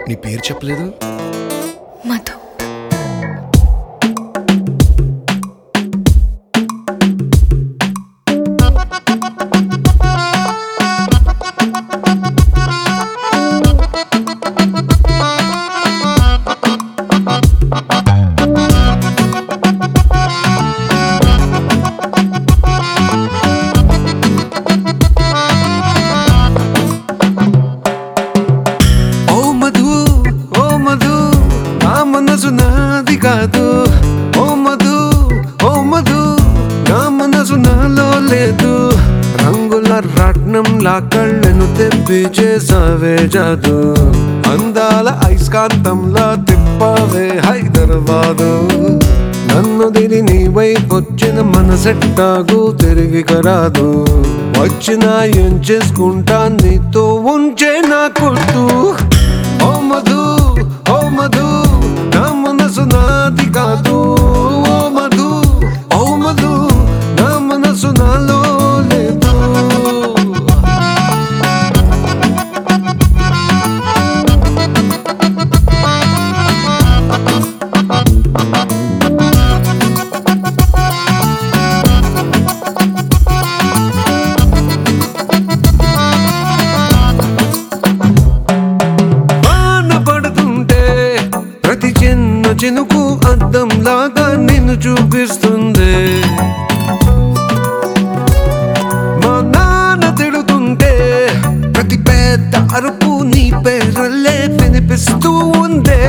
నీ పేరు చెప్పలేదు. మధు. మనసు నాది కాదు ఓ మధు, ఓ మధు, నా మనసు నాలో లేదు. రంగుల రాట్నంలా కళ్ళను తెప్పి చేసావే జాదు, అందాల ఐస్కాంతంలా తిప్పావే హైదరాబాదు. నన్ను దిని నీ వైపొచ్చిన మనసెట్టాగు తిరిగి కరాదు. వచ్చినా ఏం చేసుకుంటా నీతో ఉంచే నా కొట్టు. ఓ మధు, ఓ మధు, నా మనసు నాది కాదు ఓ మధు, ఓ మధు, నా మనసు నాలో లేదు. చినుకు అద్దంలాగా నిన్ను చూపిస్తుంది. మా నాన్న తిడుతుంటే ప్రతి పెద్ద అరుపు నీ పేరులే వినిపిస్తూ ఉందే.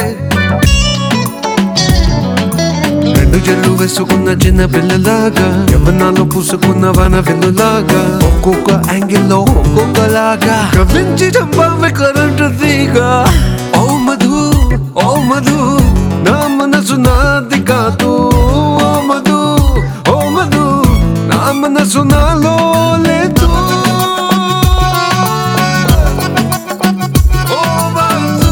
రెండు జల్లు వేసుకున్న చిన్న పిల్లలాగా, యవ్వనాల్లో పూసుకున్న వన వెన్నులాగా, ఒక్కొక్క యాంగిల్లో ఒక్కొక్కలాగా కవించి చంపావే కరెంటు తీగా. ఓ మధు, ఓ మధు, నా మనసు నాది కాదు ఓ మధు, ఓ మధు, నా మనసు నాలో లేదు. ఓ మధు,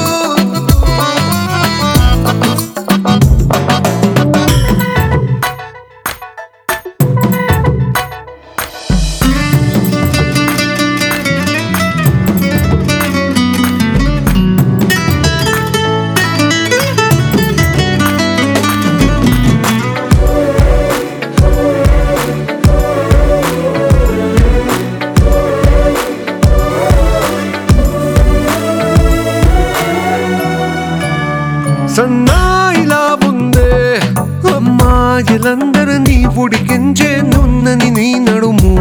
సన్నాయిలా ఉందే అమ్మాయిలందరినీ ఉడికించే నున్నని నీ నడుము.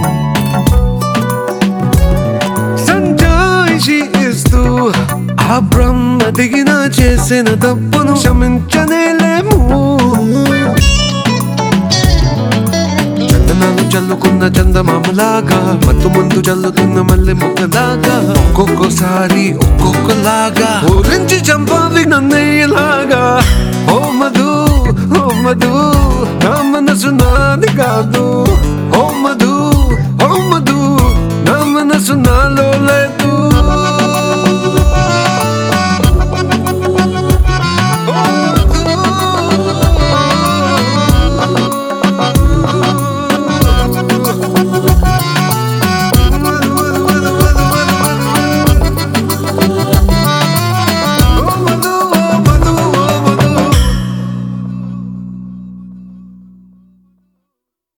సంజాయిషి ఇస్తూ ఆ బ్రహ్మ దిగిన చేసిన తప్పును క్షమించనేలేము. చందనాలు చల్లుకున్న చందమామలాగా, మత్తు ముందు చల్లుతున్న మల్లె మొక్కలాగా, ఒక్కొక్కసారి ఒక్కొక్కలాగా ఊరించి చంపావి నన్నయ్యలాగా. ఓ మధు,